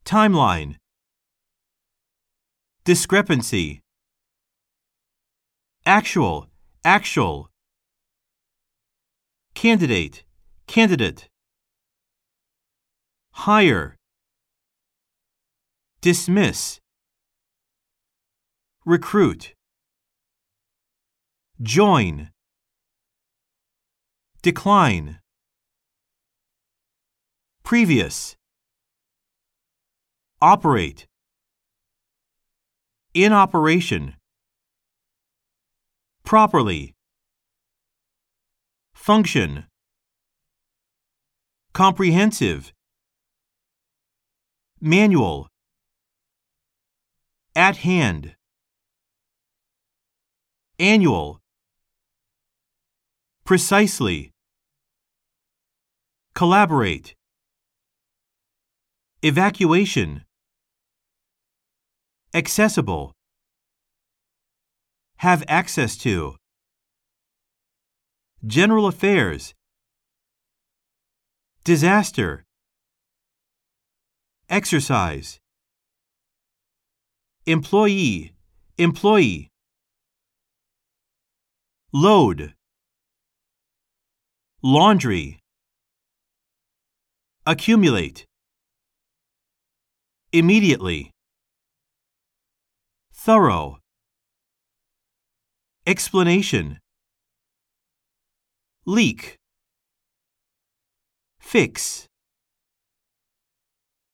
Timeline. Discrepancy. Actual, actual. Candidate, candidate. Hire. Dismiss. Recruit. Join. Decline. Previous. Operate. In operation. Properly. Function. Comprehensive. Manual. At hand. Annual. Precisely. Collaborate. Evacuation. Accessible. Have access to. General affairs. Disaster. Exercise. Employee, employee. Load. Laundry. Accumulate. Immediately. Thorough. Explanation. Leak. Fix.